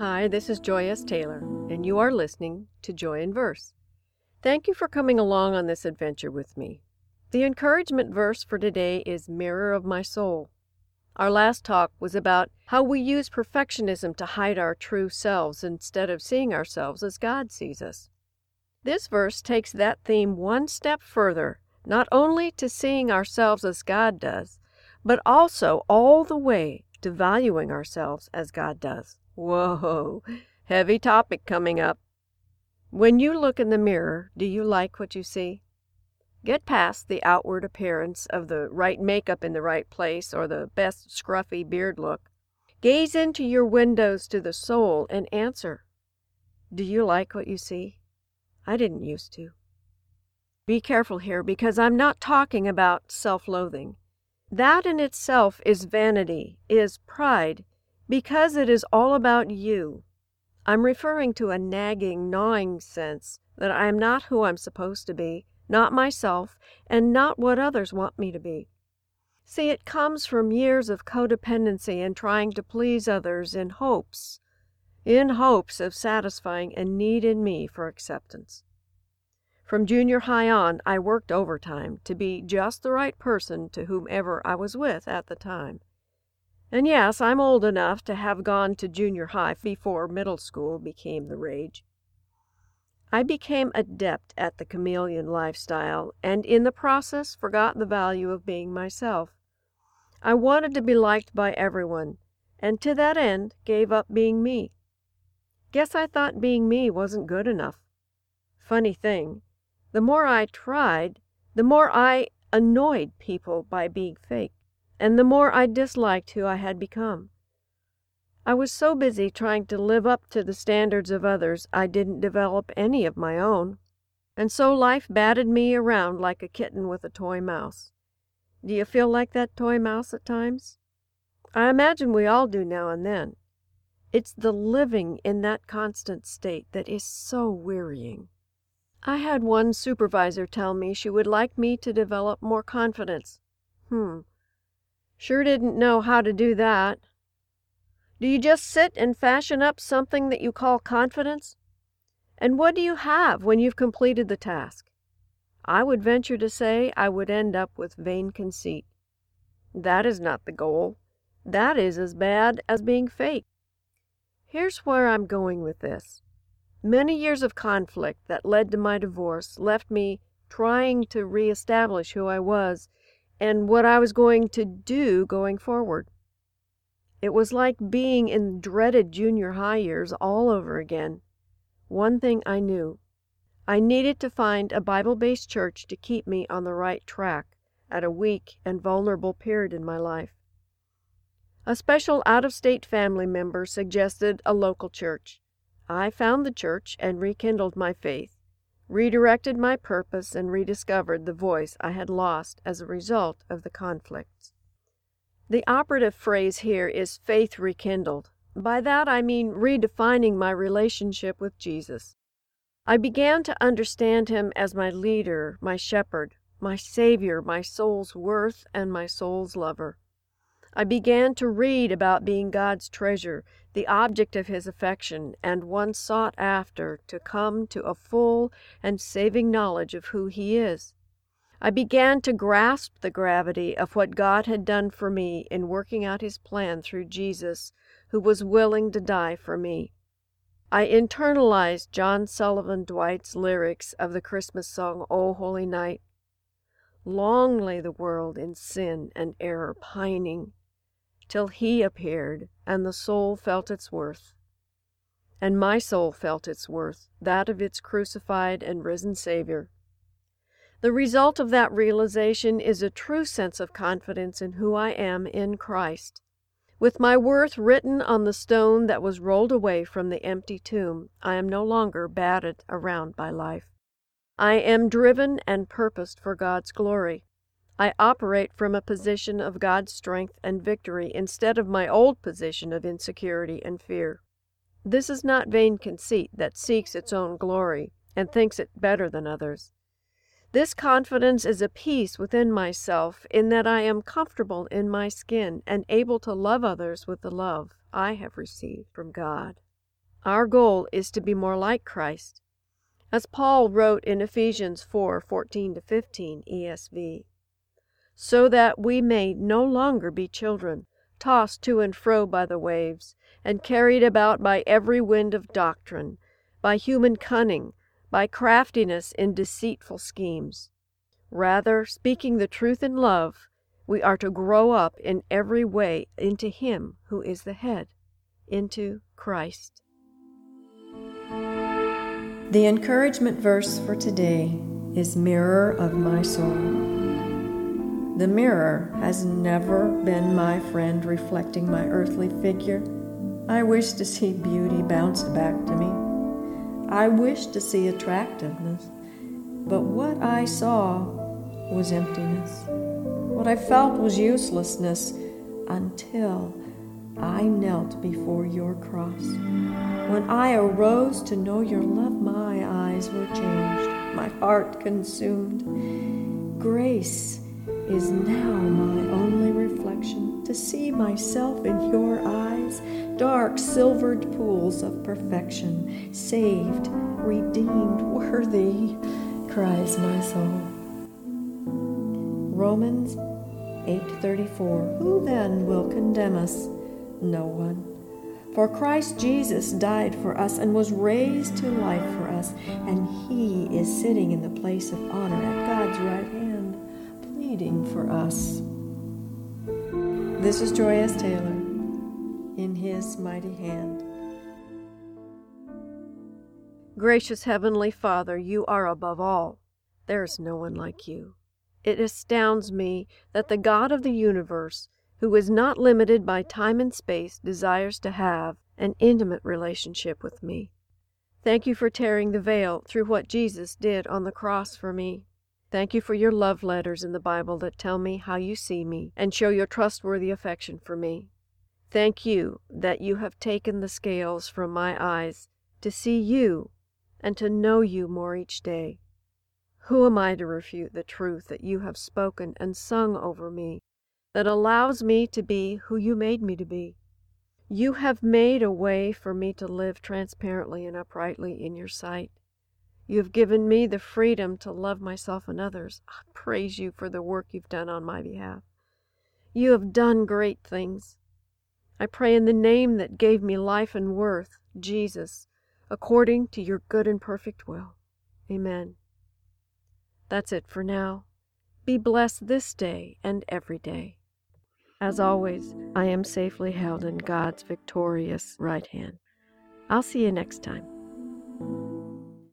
Hi, this is Joy S. Taylor, and you are listening to Joy in Verse. Thank you for coming along on this adventure with me. The encouragement verse for today is Mirror of My Soul. Our last talk was about how we use perfectionism to hide our true selves instead of seeing ourselves as God sees us. This verse takes that theme one step further, not only to seeing ourselves as God does, but also all the way to valuing ourselves as God does. Whoa, heavy topic coming up. When you look in the mirror, do you like what you see? Get past the outward appearance of the right makeup in the right place or the best scruffy beard look. Gaze into your windows to the soul and answer, do you like what you see? I didn't used to. Be careful here because I'm not talking about self-loathing. That in itself is vanity, is pride, because it is all about you. I'm referring to a nagging, gnawing sense that I am not who I'm supposed to be, not myself, and not what others want me to be. See, it comes from years of codependency and trying to please others in hopes of satisfying a need in me for acceptance. From junior high on, I worked overtime to be just the right person to whomever I was with at the time. And yes, I'm old enough to have gone to junior high before middle school became the rage. I became adept at the chameleon lifestyle, and in the process forgot the value of being myself. I wanted to be liked by everyone, and to that end gave up being me. Guess I thought being me wasn't good enough. Funny thing, the more I tried, the more I annoyed people by being fake, and the more I disliked who I had become. I was so busy trying to live up to the standards of others, I didn't develop any of my own. And so life batted me around like a kitten with a toy mouse. Do you feel like that toy mouse at times? I imagine we all do now and then. It's the living in that constant state that is so wearying. I had one supervisor tell me she would like me to develop more confidence. Sure didn't know how to do that. Do you just sit and fashion up something that you call confidence? And what do you have when you've completed the task? I would venture to say I would end up with vain conceit. That is not the goal. That is as bad as being fake. Here's where I'm going with this. Many years of conflict that led to my divorce left me trying to reestablish who I was and what I was going to do going forward. It was like being in dreaded junior high years all over again. One thing I knew. I needed to find a Bible-based church to keep me on the right track at a weak and vulnerable period in my life. A special out-of-state family member suggested a local church. I found the church and rekindled my faith, redirected my purpose, and rediscovered the voice I had lost as a result of the conflicts. The operative phrase here is faith rekindled. By that I mean redefining my relationship with Jesus. I began to understand him as my leader, my shepherd, my savior, my soul's worth, and my soul's lover. I began to read about being God's treasure, the object of his affection, and one sought after to come to a full and saving knowledge of who he is. I began to grasp the gravity of what God had done for me in working out his plan through Jesus, who was willing to die for me. I internalized John Sullivan Dwight's lyrics of the Christmas song, O Holy Night. Long lay the world in sin and error pining, till he appeared, and the soul felt its worth. And my soul felt its worth, that of its crucified and risen Savior. The result of that realization is a true sense of confidence in who I am in Christ. With my worth written on the stone that was rolled away from the empty tomb, I am no longer battered around by life. I am driven and purposed for God's glory. I operate from a position of God's strength and victory instead of my old position of insecurity and fear. This is not vain conceit that seeks its own glory and thinks it better than others. This confidence is a peace within myself in that I am comfortable in my skin and able to love others with the love I have received from God. Our goal is to be more like Christ. As Paul wrote in Ephesians 4:14-15 ESV, so that we may no longer be children, tossed to and fro by the waves, and carried about by every wind of doctrine, by human cunning, by craftiness in deceitful schemes. Rather, speaking the truth in love, we are to grow up in every way into Him who is the head, into Christ. The encouragement verse for today is Mirror of My Soul. The mirror has never been my friend reflecting my earthly figure. I wish to see beauty bounced back to me. I wish to see attractiveness. But what I saw was emptiness. What I felt was uselessness until I knelt before your cross. When I arose to know your love, my eyes were changed, my heart consumed. Grace is now my only reflection, to see myself in your eyes, dark silvered pools of perfection, saved, redeemed, worthy, cries my soul. Romans 8:34, who then will condemn us? No one. For Christ Jesus died for us and was raised to life for us, and He is sitting in the place of honor at God's right hand, pleading for us. This is Joy S. Taylor, in His mighty hand. Gracious Heavenly Father, you are above all. There is no one like you. It astounds me that the God of the universe, who is not limited by time and space, desires to have an intimate relationship with me. Thank you for tearing the veil through what Jesus did on the cross for me. Thank you for your love letters in the Bible that tell me how you see me and show your trustworthy affection for me. Thank you that you have taken the scales from my eyes to see you and to know you more each day. Who am I to refute the truth that you have spoken and sung over me, that allows me to be who you made me to be? You have made a way for me to live transparently and uprightly in your sight. You have given me the freedom to love myself and others. I praise you for the work you've done on my behalf. You have done great things. I pray in the name that gave me life and worth, Jesus, according to your good and perfect will. Amen. That's it for now. Be blessed this day and every day. As always, I am safely held in God's victorious right hand. I'll see you next time.